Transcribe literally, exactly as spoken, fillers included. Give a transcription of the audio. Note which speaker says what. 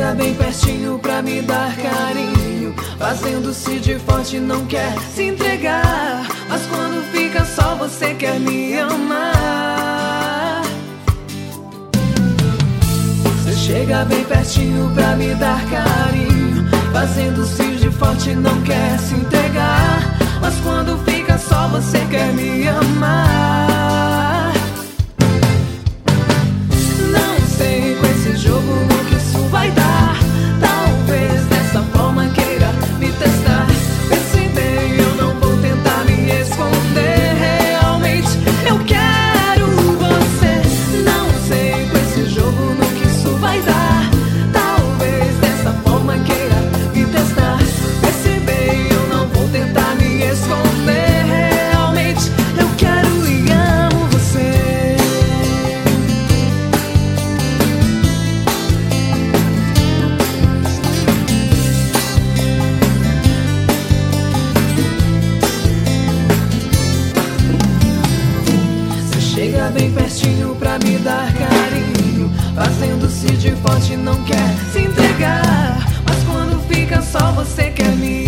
Speaker 1: chega bem pertinho pra me dar carinho, fazendo-se de forte, não quer se entregar. Mas quando fica só, você quer me amar. Você chega bem pertinho pra me dar carinho, fazendo-se de forte, não quer se entregar. Mas quando fica só, você quer me amar. Não sei com esse jogo no que isso vai dar. Talvez dessa forma queira me testar. Pense bem, eu não vou tentar me esconder. Realmente eu quero você. Não sei com esse jogo no que isso vai dar. Talvez dessa forma queira me testar. Pense bem, eu não vou tentar me esconder. Realmente eu quero e amo você. Você chega bem pertinho pra me dar carinho, fazendo-se de forte, não quer se entregar. Mas quando fica só, você quer me